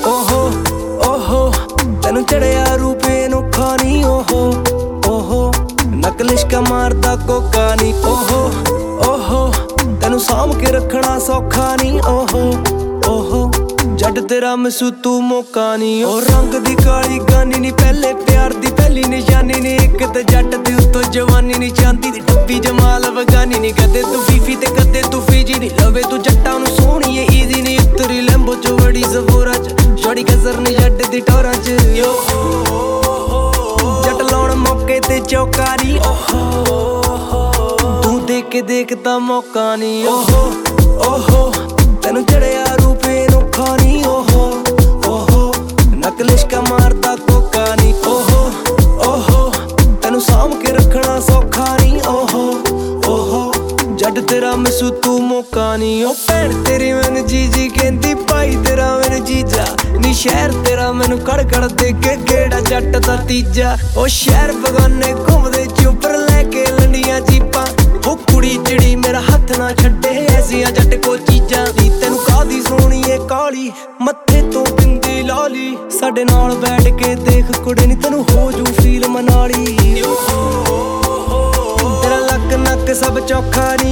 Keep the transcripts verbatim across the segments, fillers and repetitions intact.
ओहो ओहो तेनू चढ़िया रूपे नोखा नी। ओहो ओहो नकलिश्का मारदा कोका नी। ओहो ओहो तेनू साम के रखना सौखा नी। ओहो ओहो जट तेरा मिसू तू मौका नी। ओ रंग दी काली गानी नी पहले प्यार दी पहली निशानी नी। एक ते जट ते उत्तों जवानी नी चांदी दी डब्बी जमाल अफगानी नी। कदे तू फीफी ते कदे तू फीजी नी लवे तू जट्टां नू सोहणी ए ईजी नी। उत्तरी लैंबो च बड़ी सफोरा च छोड़ी कसर नी जट दी टोरां च। यो जट लाउण मौके ते चौका नी। ओहो तू देख के देखदा मौका नी। ओहो ओहो तेनू चढ़िया रूपे नोखा नी। ओहो ओहो नकलिश्का मारदा कोका नी। ओहो ओहो तेनू साम के रखना सौखा नी। ओहो ओहो जट तेरा मिसू तू मौका नी। ओ भैन तेरी मैनू जीजी कहंदी भाई तेरा मैनू जीजा नी। शहर तेरा मैनू कड़ कड़ दे के गेड़ा जट दा तीजा। ओ शहर बगाने घुमदे चुपर लैके लंडियां जीपां। ओ कुड़ी चिड़ी मेरा हत्थ ना छड्डे ऐसियां जट को चीजां नी। तैनू कादी सोहणी ए काली मत्थे तो बिंदी लाली। साडे नाल बैठ के देख कुड़े नी तैनू हो जू फील मनाली। तेरा लक नक सब चौखा नी।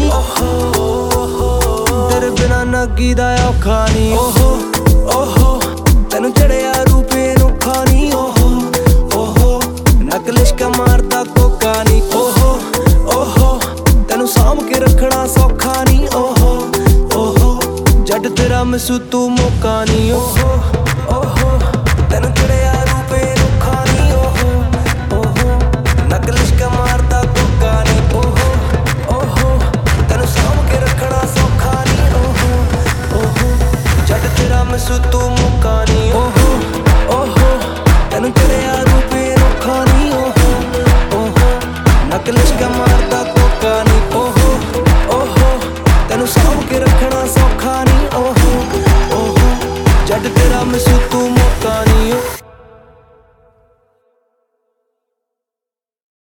तेरे बिना नग्गी दा औखा नी। ओहो ओहो तेनू चढ़िया रूपे नोखा नी। ओहो ओहो नकलिश्का मारदा कोका नी। ओहो ओहो तेनू साम के रखना सौखा नी। ओहो ओहो जट तेरा मिसू तू मौका नी। ओहो ओहो तेनू चढ़िया रूपे नोखा नी। ओहो ओहो नकलिश्का मारदा कोका नी। ओहो ओहो तेनू साम के रखना सौखा नी। ओहो ओहो जट तेरा मिसू तू मौका नी। ओहो ओहो तेनू चढ़िया रूपे नोखा नी। ओहो ओहो नकलिश्का मारदा कोका नी। ओहो ओहो तेनू साम के रखना सौखा नी। ओहो ओहो जट तेरा मिसू तू मौका नी।